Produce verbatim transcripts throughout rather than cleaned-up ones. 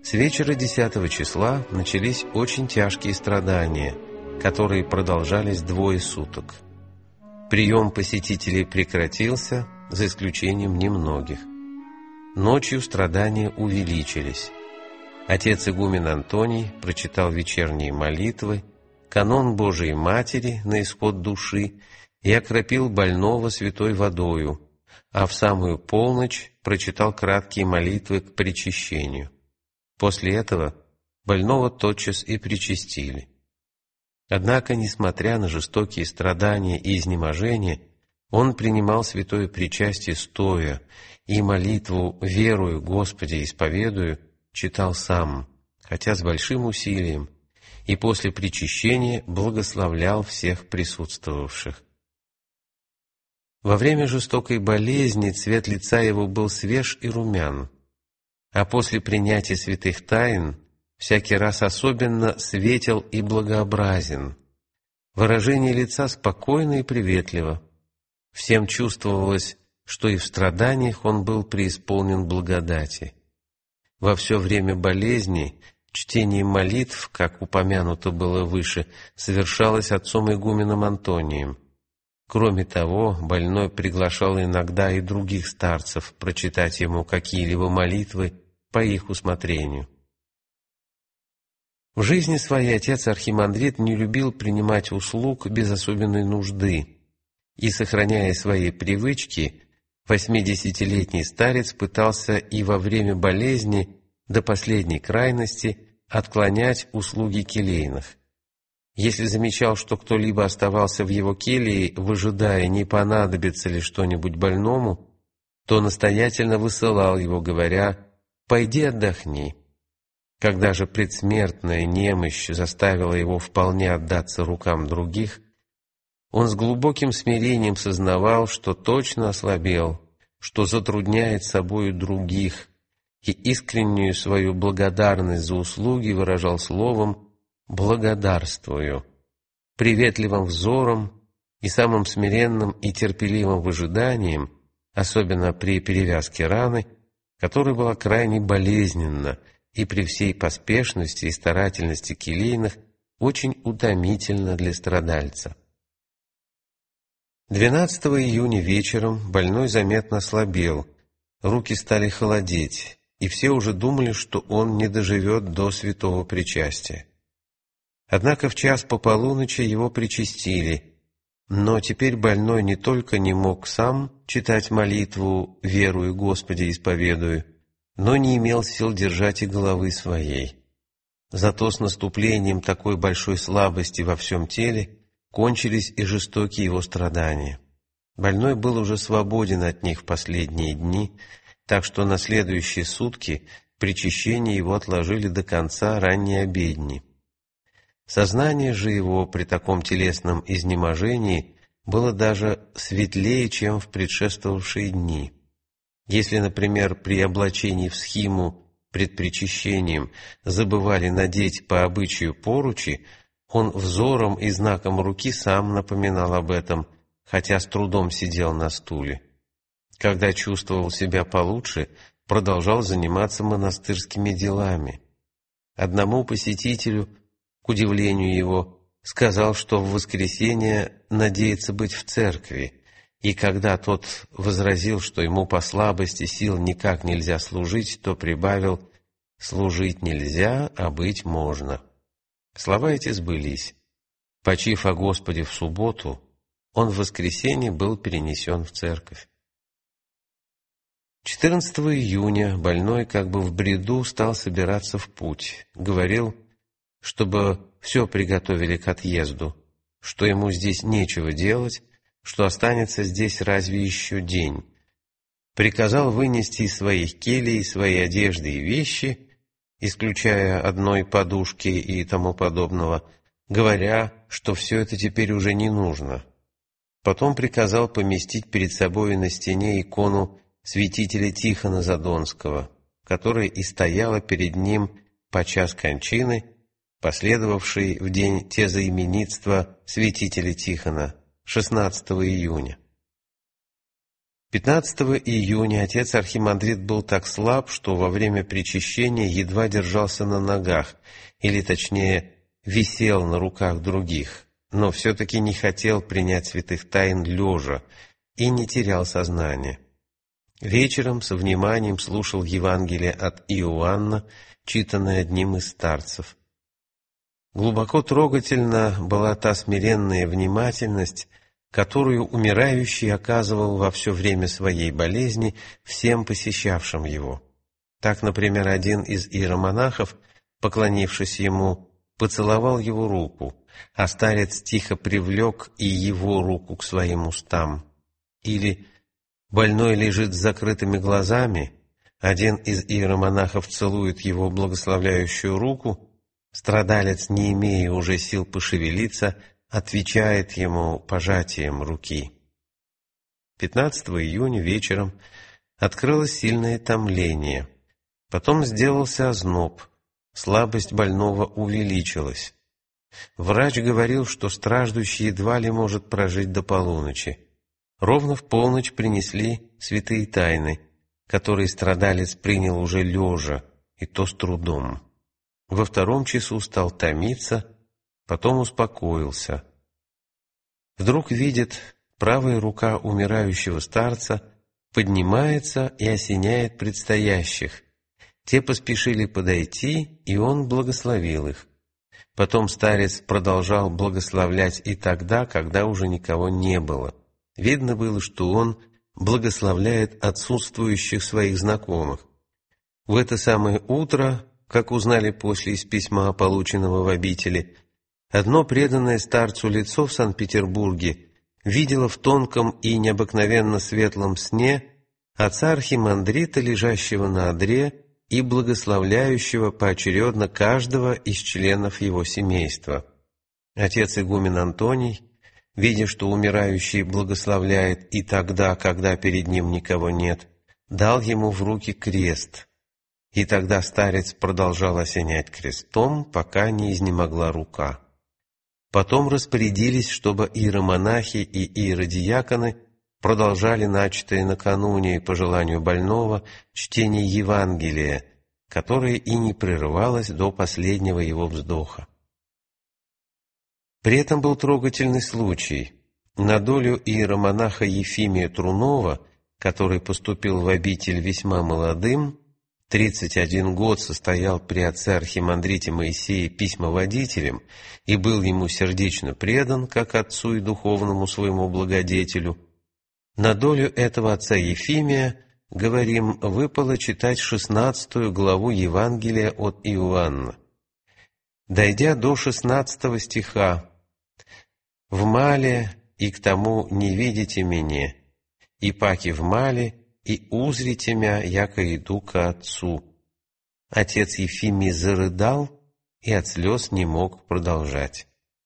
С вечера десятого числа начались очень тяжкие страдания, которые продолжались двое суток. Прием посетителей прекратился, за исключением немногих. Ночью страдания увеличились. Отец игумен Антоний прочитал вечерние молитвы, канон Божией Матери на исход души и окропил больного святой водою, а в самую полночь прочитал краткие молитвы к причащению. После этого больного тотчас и причастили. Однако, несмотря на жестокие страдания и изнеможения, он принимал святое причастие стоя, и молитву «Верую, Господи, исповедую» читал сам, хотя с большим усилием, и после причащения благословлял всех присутствовавших. Во время жестокой болезни цвет лица его был свеж и румян, а после принятия святых тайн всякий раз особенно светел и благообразен. Выражение лица спокойно и приветливо. Всем чувствовалось, что и в страданиях он был преисполнен благодати. Во все время болезни чтение молитв, как упомянуто было выше, совершалось отцом игуменом Антонием. Кроме того, больной приглашал иногда и других старцев прочитать ему какие-либо молитвы по их усмотрению. В жизни своей отец архимандрит не любил принимать услуг без особенной нужды, и, сохраняя свои привычки, восьмидесятилетний старец пытался и во время болезни до последней крайности отклонять услуги келейных. Если замечал, что кто-либо оставался в его келье, выжидая, не понадобится ли что-нибудь больному, то настоятельно высылал его, говоря: «Пойди отдохни». Когда же предсмертная немощь заставила его вполне отдаться рукам других, он с глубоким смирением сознавал, что точно ослабел, что затрудняет собою других, и искреннюю свою благодарность за услуги выражал словом «благодарствую», приветливым взором и самым смиренным и терпеливым выжиданием, особенно при перевязке раны, которая была крайне болезненна и при всей поспешности и старательности келейных очень утомительна для страдальца. двенадцатого июня вечером больной заметно ослабел, руки стали холодеть, и все уже думали, что он не доживет до святого причастия. Однако в час по полуночи его причастили, но теперь больной не только не мог сам читать молитву «Верую, Господи, исповедую», но не имел сил держать и головы своей. Зато с наступлением такой большой слабости во всем теле кончились и жестокие его страдания. Больной был уже свободен от них в последние дни, так что на следующие сутки причащение его отложили до конца ранней обедни. Сознание же его при таком телесном изнеможении было даже светлее, чем в предшествовавшие дни. Если, например, при облачении в схиму пред причащением забывали надеть по обычаю поручи, он взором и знаком руки сам напоминал об этом, хотя с трудом сидел на стуле. Когда чувствовал себя получше, продолжал заниматься монастырскими делами. Одному посетителю, к удивлению его, сказал, что в воскресенье надеется быть в церкви, и когда тот возразил, что ему по слабости сил никак нельзя служить, то прибавил: «Служить нельзя, а быть можно». Слова эти сбылись. Почив о Господе в субботу, он в воскресенье был перенесен в церковь. четырнадцатого июня больной как бы в бреду стал собираться в путь. Говорил, чтобы все приготовили к отъезду, что ему здесь нечего делать, что останется здесь разве еще день. Приказал вынести из своих келий свои одежды и вещи, исключая одной подушки и тому подобного, говоря, что все это теперь уже не нужно. Потом приказал поместить перед собой на стене икону святителя Тихона Задонского, которая и стояла перед ним по час кончины, последовавшей в день тезаименитства святителя Тихона, шестнадцатого июня. пятнадцатого июня отец Архимандрит был так слаб, что во время причащения едва держался на ногах, или точнее, висел на руках других, но все-таки не хотел принять святых тайн лежа и не терял сознание. Вечером со вниманием слушал Евангелие от Иоанна, читанное одним из старцев. Глубоко трогательна была та смиренная внимательность, которую умирающий оказывал во все время своей болезни всем посещавшим его. Так, например, один из иеромонахов, поклонившись ему, поцеловал его руку, а старец тихо привлек и его руку к своим устам. Или больной лежит с закрытыми глазами, один из иеромонахов целует его благословляющую руку, страдалец, не имея уже сил пошевелиться, отвечает ему пожатием руки. пятнадцатого июня вечером открылось сильное томление, потом сделался озноб, слабость больного увеличилась. Врач говорил, что страждущий едва ли может прожить до полуночи. Ровно в полночь принесли святые тайны, которые страдалец принял уже лежа, и то с трудом. Во втором часу стал томиться, потом успокоился. Вдруг видит, правая рука умирающего старца поднимается и осеняет предстоящих. Те поспешили подойти, и он благословил их. Потом старец продолжал благословлять и тогда, когда уже никого не было. Видно было, что он благословляет отсутствующих своих знакомых. В это самое утро, как узнали после из письма, полученного в обители, одно преданное старцу лицо в Санкт-Петербурге видело в тонком и необыкновенно светлом сне отца Архимандрита, лежащего на одре и благословляющего поочередно каждого из членов его семейства. Отец игумен Антоний, видя, что умирающий благословляет и тогда, когда перед ним никого нет, дал ему в руки крест, и тогда старец продолжал осенять крестом, пока не изнемогла рука. Потом распорядились, чтобы иеромонахи и иеродиаконы продолжали начатое накануне по желанию больного чтение Евангелия, которое и не прерывалось до последнего его вздоха. При этом был трогательный случай. На долю иеромонаха Ефимия Трунова, который поступил в обитель весьма молодым, тридцать один год состоял при отце Архимандрите Моисее письмоводителем и был ему сердечно предан, как отцу и духовному своему благодетелю, на долю этого отца Ефимия, говорим, выпало читать шестнадцатую главу Евангелия от Иоанна. Дойдя до шестнадцатого стиха, «В мале, и к тому не видите меня, и паки в мале, и узрите мя, яко иду ко Отцу». Отец Ефимий зарыдал и от слез не мог продолжать.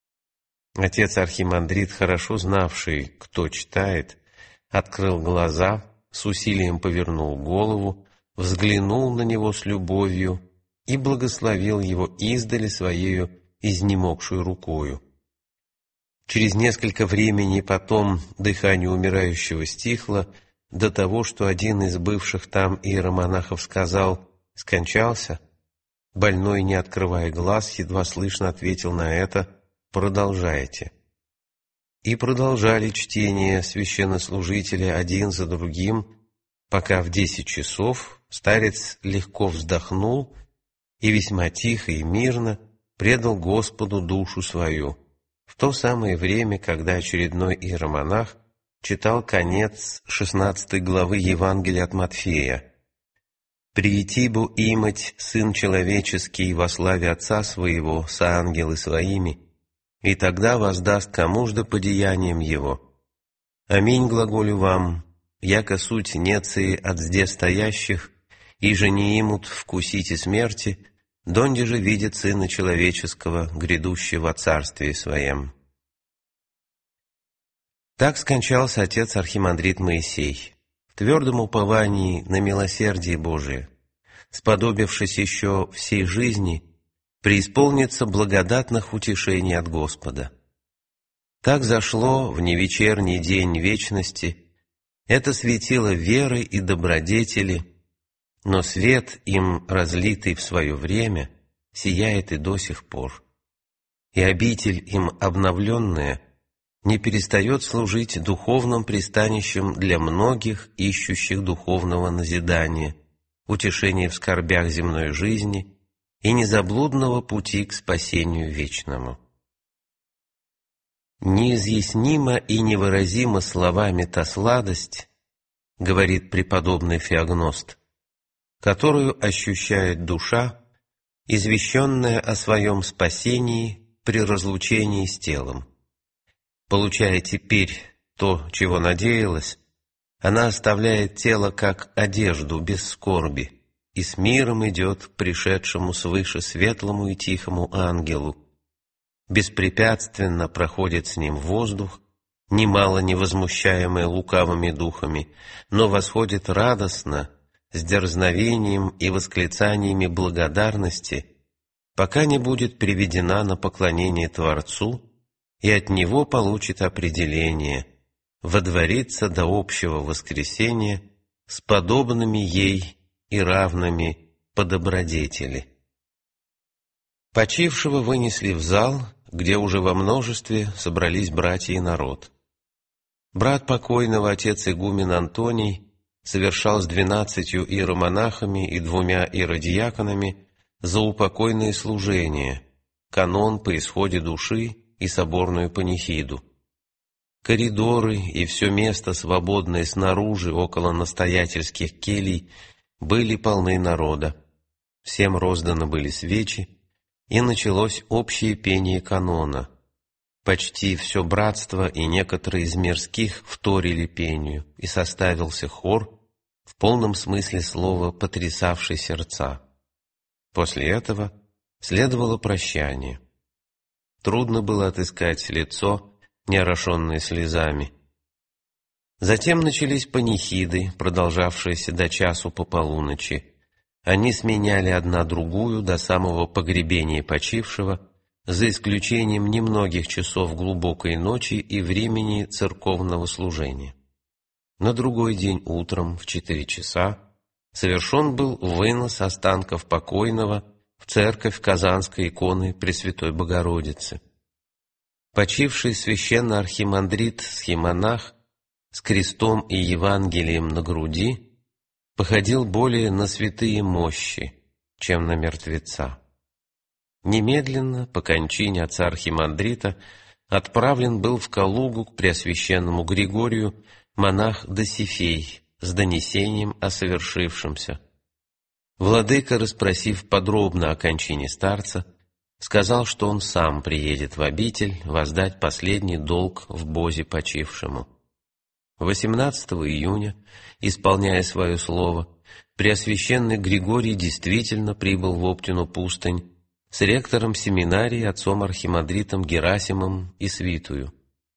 Отец Архимандрит, хорошо знавший, кто читает, открыл глаза, с усилием повернул голову, взглянул на него с любовью и благословил его издали своею изнемогшую рукою. Через несколько времени потом дыхание умирающего стихло до того, что один из бывших там иеромонахов сказал «Скончался?». Больной, не открывая глаз, едва слышно ответил на это «Продолжайте». И продолжали чтение священнослужители один за другим, пока в десять часов старец легко вздохнул и весьма тихо и мирно предал Господу душу свою, в то самое время, когда очередной иеромонах читал конец шестнадцатой главы Евангелия от Матфея. «Приити бу имать Сын Человеческий во славе Отца Своего со ангелы Своими, и тогда воздаст кому-жда по деяниям Его. Аминь глаголю вам, яко суть неции от зде стоящих, и же не имут вкусите смерти, донде же видит Сына Человеческого, грядущего во Царствии Своем». Так скончался отец Архимандрит Моисей, в твердом уповании на милосердие Божие, сподобившись еще всей жизни преисполниться благодатных утешений от Господа. Так зашло в невечерний день вечности Это светило веры и добродетели, но свет, им разлитый в свое время, сияет и до сих пор. И обитель, им обновленная, не перестает служить духовным пристанищем для многих, ищущих духовного назидания, утешения в скорбях земной жизни и незаблудного пути к спасению вечному. Неизъяснима и невыразима словами та сладость, говорит преподобный Феогност, которую ощущает душа, извещенная о своем спасении при разлучении с телом. Получая теперь то, чего надеялась, она оставляет тело как одежду без скорби и с миром идет к пришедшему свыше светлому и тихому ангелу, беспрепятственно проходит с ним воздух, немало не возмущаемый лукавыми духами, но восходит радостно, с дерзновением и восклицаниями благодарности, пока не будет приведена на поклонение Творцу и от Него получит определение, водворится до общего воскресения с подобными ей и равными по добродетели. Почившего вынесли в зал, где уже во множестве собрались братья и народ. Брат покойного, отец игумен Антоний, совершал с двенадцатью иеромонахами и двумя иеродиаконами заупокойные служения, канон по исходе души и соборную панихиду. Коридоры и все место, свободное снаружи, около настоятельских келий, были полны народа. Всем розданы были свечи, и началось общее пение канона. Почти все братство и некоторые из мирских вторили пению, и составился хор, в полном смысле слова потрясавший сердца. После этого следовало прощание. Трудно было отыскать лицо, не орошенное слезами. Затем начались панихиды, продолжавшиеся до часу по полуночи. Они сменяли одна другую до самого погребения почившего, за исключением немногих часов глубокой ночи и времени церковного служения. На другой день утром в четыре часа совершен был вынос останков покойного в церковь Казанской иконы Пресвятой Богородицы. Почивший священно-архимандрит схимонах с крестом и Евангелием на груди походил более на святые мощи, чем на мертвеца. Немедленно, по кончине отца архимандрита, отправлен был в Калугу к преосвященному Григорию монах Досифей с донесением о совершившемся. Владыка, расспросив подробно о кончине старца, сказал, что он сам приедет в обитель воздать последний долг в бозе почившему. восемнадцатого июня, исполняя свое слово, преосвященный Григорий действительно прибыл в Оптину пустынь с ректором семинарии отцом архимандритом Герасимом и свитую.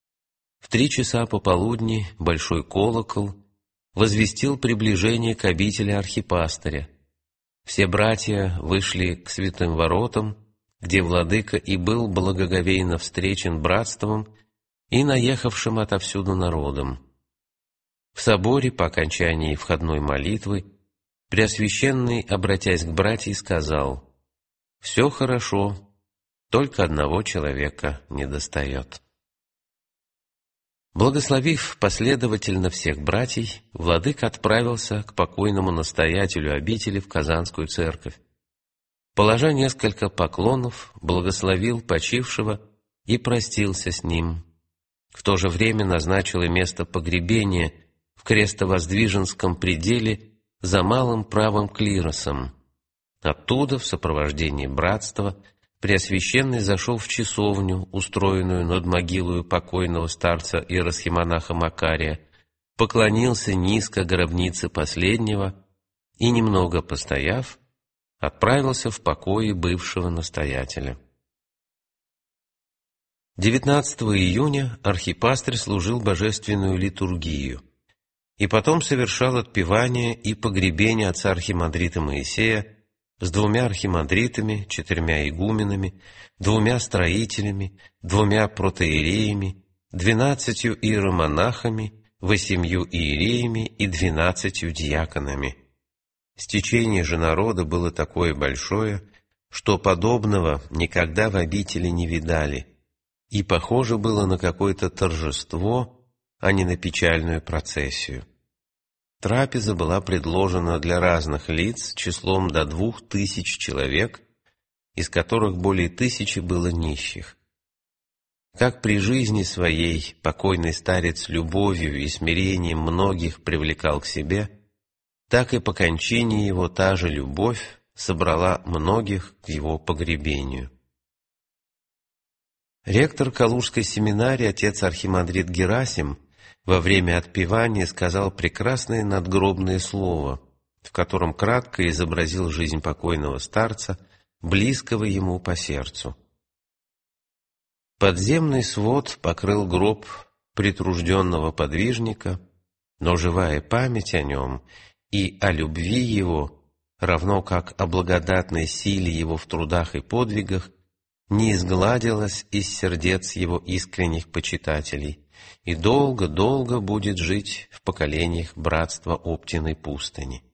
В три часа пополудни большой колокол возвестил приближение к обители архипастыря. Все братья вышли к святым воротам, где владыка и был благоговейно встречен братством и наехавшим отовсюду народом. В соборе по окончании входной молитвы Преосвященный, обратясь к братьям, сказал: «Все хорошо, только одного человека недостает». Благословив последовательно всех братьев, владыка отправился к покойному настоятелю обители в Казанскую церковь. Положа несколько поклонов, благословил почившего и простился с ним. В то же время назначил и место погребения в крестовоздвиженском пределе за малым правым клиросом. Оттуда, в сопровождении братства, Преосвященный зашел в часовню, устроенную над могилою покойного старца иеросхимонаха Макария, поклонился низко гробнице последнего и, немного постояв, отправился в покои бывшего настоятеля. девятнадцатого июня архипастырь служил божественную литургию и потом совершал отпевание и погребение отца архимандрита Моисея с двумя архимандритами, четырьмя игуменами, двумя строителями, двумя протоиереями, двенадцатью иеромонахами, восемью иереями и двенадцатью диаконами. Стечение же народа было такое большое, что подобного никогда в обители не видали, и похоже было на какое-то торжество, а не на печальную процессию. Трапеза была предложена для разных лиц числом до двух тысяч человек, из которых более тысячи было нищих. Как при жизни своей покойный старец любовью и смирением многих привлекал к себе, так и по кончине его та же любовь собрала многих к его погребению. Ректор Калужской семинарии, отец архимандрит Герасим, во время отпевания сказал прекрасное надгробное слово, в котором кратко изобразил жизнь покойного старца, близкого ему по сердцу. Подземный свод покрыл гроб притружденного подвижника, но живая память о нем и о любви его, равно как о благодатной силе его в трудах и подвигах, не изгладилась из сердец его искренних почитателей и долго-долго будет жить в поколениях братства Оптиной пустыни.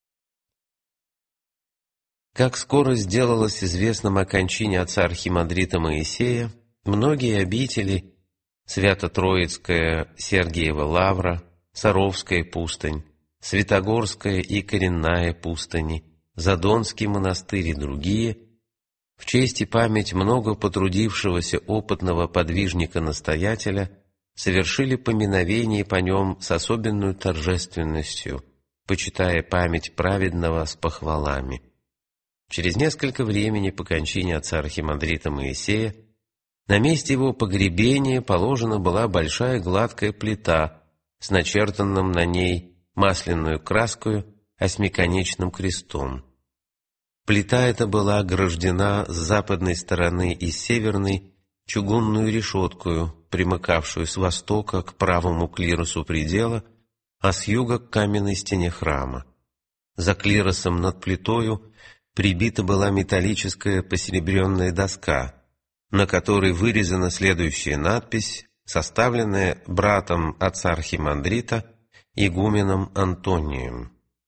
Как скоро сделалось известным о кончине отца архимандрита Моисея, многие обители — Свято-Троицкая, Сергиева Лавра, Саровская пустынь, Святогорская и Коренная пустыни, Задонский монастырь и другие — в честь и память много потрудившегося опытного подвижника-настоятеля совершили поминовение по нем с особенной торжественностью, почитая память праведного с похвалами. Через несколько времени по кончине отца архимандрита Моисея на месте его погребения положена была большая гладкая плита с начертанным на ней масляную краскою осьмиконечным крестом. Плита эта была ограждена с западной стороны и с северной чугунную решеткою, примыкавшую с востока к правому клиросу предела, а с юга к каменной стене храма. За клиросом над плитою прибита была металлическая посеребренная доска, на которой вырезана следующая надпись, составленная братом отца архимандрита, игуменом Антонием.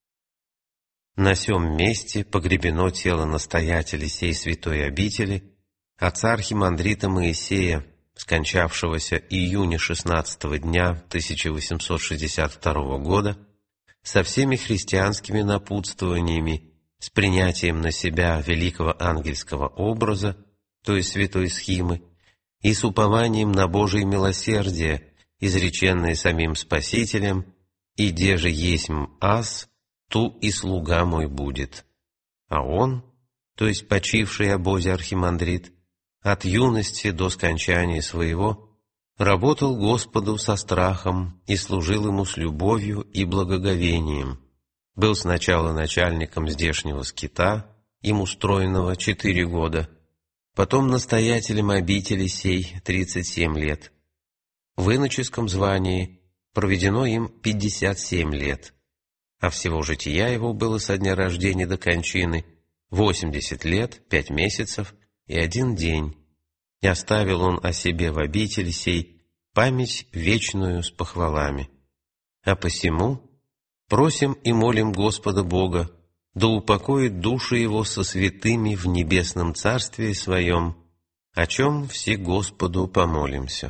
На сём месте погребено тело настоятеля сей святой обители, отца архимандрита Моисея, скончавшегося июня шестнадцатого дня тысяча восемьсот шестьдесят второго года, со всеми христианскими напутствованиями, с принятием на себя великого ангельского образа, то есть святой схимы, и с упованием на Божие милосердие, изреченное самим Спасителем, «Иде же есмь аз, ту и слуга мой будет». А он, то есть почивший обозе архимандрит, от юности до скончания своего, работал Господу со страхом и служил Ему с любовью и благоговением. Был сначала начальником здешнего скита, им устроенного четыре года, потом настоятелем обители сей тридцать семь лет. В иноческом звании проведено им пятьдесят семь лет, а всего жития его было со дня рождения до кончины восемьдесят лет, пять месяцев и один день. И оставил он о себе в обители сей память вечную с похвалами. А посему просим и молим Господа Бога, да упокоит души его со святыми в небесном царстве своем, о чем все Господу помолимся.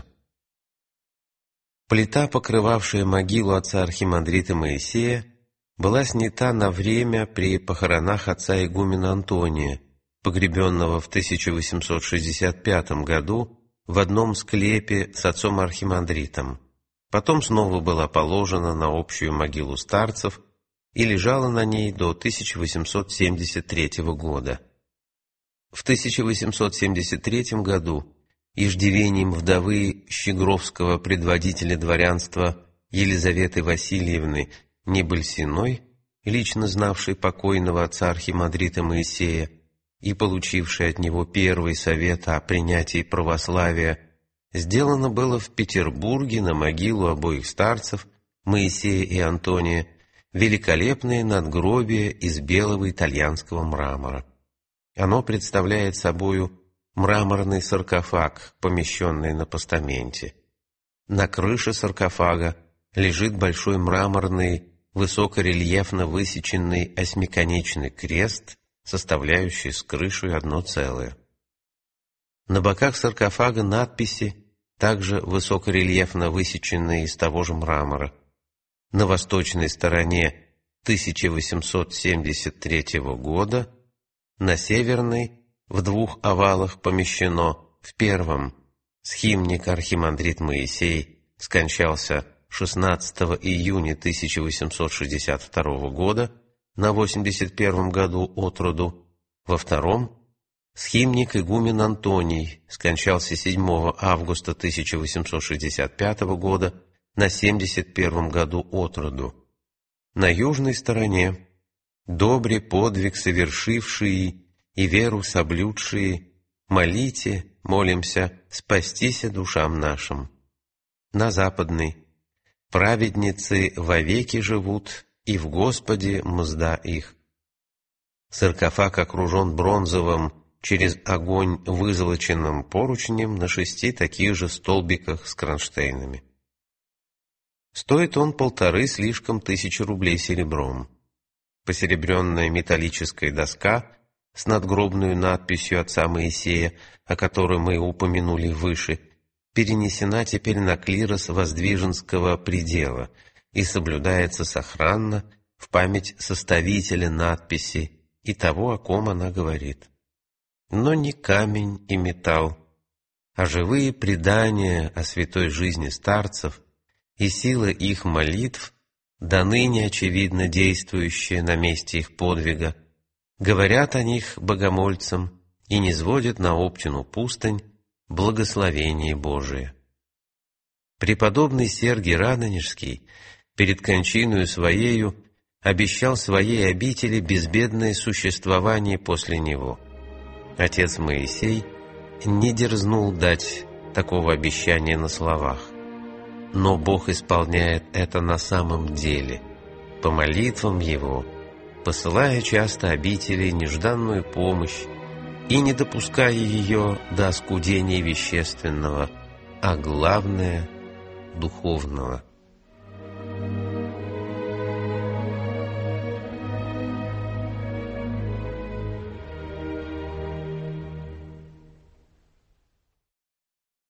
Плита, покрывавшая могилу отца архимандрита Моисея, была снята на время при похоронах отца игумена Антония, погребенного в тысяча восемьсот шестьдесят пятом году в одном склепе с отцом архимандритом. Потом снова была положена на общую могилу старцев и лежала на ней до тысяча восемьсот семьдесят третьего года. В тысяча восемьсот семьдесят третьем году иждивением вдовы щегровского предводителя дворянства Елизаветы Васильевны Небольсиной, лично знавшей покойного отца архимандрита Моисея и получившей от него первый совет о принятии православия, сделано было в Петербурге на могилу обоих старцев, Моисея и Антония, великолепное надгробие из белого итальянского мрамора. Оно представляет собою мраморный саркофаг, помещенный на постаменте. На крыше саркофага лежит большой мраморный, высокорельефно высеченный осьмиконечный крест, составляющий с крышей одно целое. На боках саркофага надписи, также высокорельефно высеченные из того же мрамора. На восточной стороне тысяча восемьсот семьдесят третьего года, на северной в двух овалах помещено: в первом схимник архимандрит Моисей скончался шестнадцатого июня тысяча восемьсот шестьдесят второго года на восемьдесят первом году от роду, во втором схимник игумен Антоний скончался седьмого августа тысяча восемьсот шестьдесят пятого года на семьдесят первом году от роду. На южной стороне добре подвиг совершившие и веру соблюдшие, молите, молимся, спастися душам нашим. На западной праведницы вовеки живут, и в Господе мзда их. Саркофаг окружен бронзовым через огонь вызолоченным поручнем на шести таких же столбиках с кронштейнами. Стоит он полторы слишком тысячи рублей серебром. Посеребренная металлическая доска с надгробную надписью отца Моисея, о которой мы упомянули выше, перенесена теперь на клирос Воздвиженского предела и соблюдается сохранно в память составителя надписи и того, о ком она говорит. Но не камень и металл, а живые предания о святой жизни старцев и сила их молитв, до ныне очевидно действующие на месте их подвига, говорят о них богомольцам и низводят на Оптину пустынь благословение Божие. Преподобный Сергий Радонежский перед кончиною своею обещал своей обители безбедное существование после него. Отец Моисей не дерзнул дать такого обещания на словах, но Бог исполняет это на самом деле, по молитвам Его, посылая часто обители нежданную помощь и не допуская ее до оскудения вещественного, а главное – духовного.